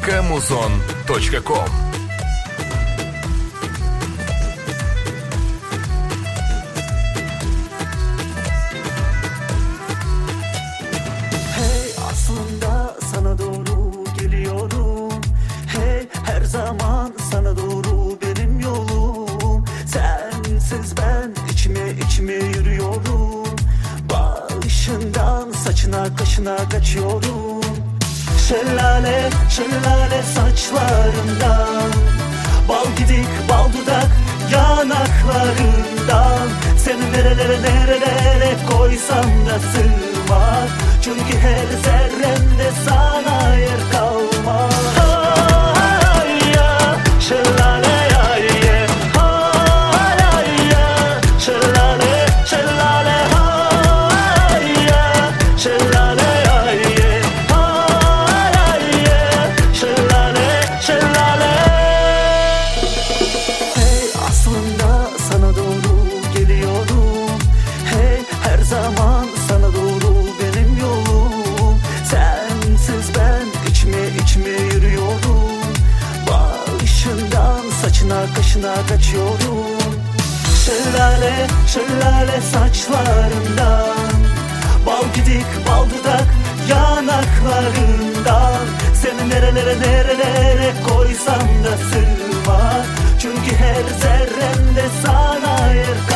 kmuzon.com. Hey, aslında sana doğru geliyorum. Hey, her zaman sana doğru benim yolum. Sensiz ben içime yürüyorum. Başından saçına kaşına kaçıyorum. Şelale saçlarından, bal gidik bal dudak yanaklarından. Seni nerelere koysam da sığmaz. Çünkü her zerremde sana yer kalmaz. Ay ya şelale ay ye, ay ya şelale ay ya şelale ay ye, ay ya şelale. Hey, aslında sana doğru geliyorum. Hey, her zaman sana doğru benim yolum. Sensiz ben içime yürüyorum. Başından saçına kaşına kaçıyorum. Şelale saçlarından, bal gidik bal dudak yanaklarından. Seni nerelere koysam da sığmaz. Çünkü her zerremde sana yer